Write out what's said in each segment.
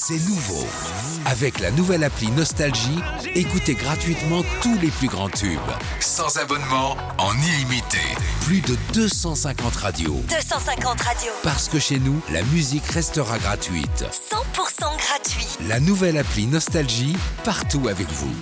C'est nouveau. Avec la nouvelle appli Nostalgie, écoutez gratuitement tous les plus grands tubes. Sans abonnement, en illimité. Plus de 250 radios. 250 radios. Parce que chez nous, la musique restera gratuite. 100% gratuit. La nouvelle appli Nostalgie, partout avec vous.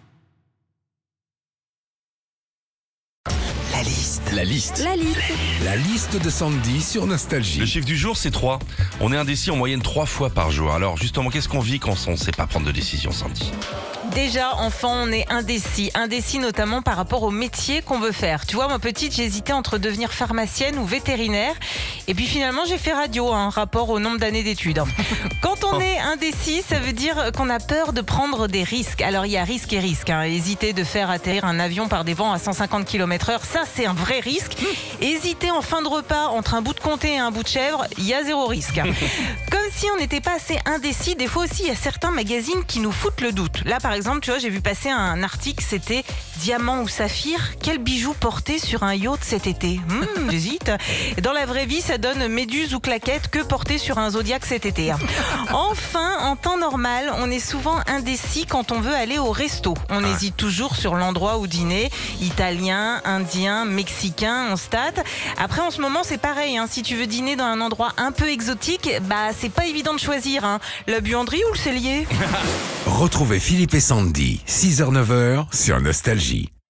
La liste. La liste. La liste de Sandy sur Nostalgie. Le chiffre du jour, c'est 3. On est indécis en moyenne 3 fois par jour. Alors justement, qu'est-ce qu'on vit quand on ne sait pas prendre de décision, Sandy? Déjà, enfant, on est indécis. Indécis notamment par rapport au métier qu'on veut faire. Tu vois, moi petite, j'hésitais entre devenir pharmacienne ou vétérinaire. Et puis finalement, j'ai fait radio, rapport au nombre d'années d'études. Quand on est indécis, ça veut dire qu'on a peur de prendre des risques. Alors, il y a risque et risque. Hésiter de faire atterrir un avion par des vents à 150 km/h, ça, c'est un vrai risque. Hésiter en fin de repas entre un bout de comté et un bout de chèvre, il y a zéro risque. Comme si on n'était pas assez indécis, des fois aussi, il y a certains magazines qui nous foutent le doute. Là, par exemple, tu vois, j'ai vu passer un article, c'était Diamant ou Saphir, quel bijou porter sur un yacht cet été? J'hésite. Dans la vraie vie, ça donne Méduse ou Claquette, que porter sur un Zodiac cet été? Enfin, en temps normal, on est souvent indécis quand on veut aller au resto. On hésite toujours sur l'endroit où dîner. Italien, indien, mexicain, on se tâte. Après, en ce moment, c'est pareil. Si tu veux dîner dans un endroit un peu exotique, c'est pas évident de choisir. La buanderie ou le cellier? Retrouvez Philippe et Sandy, 6h-9h sur Nostalgie.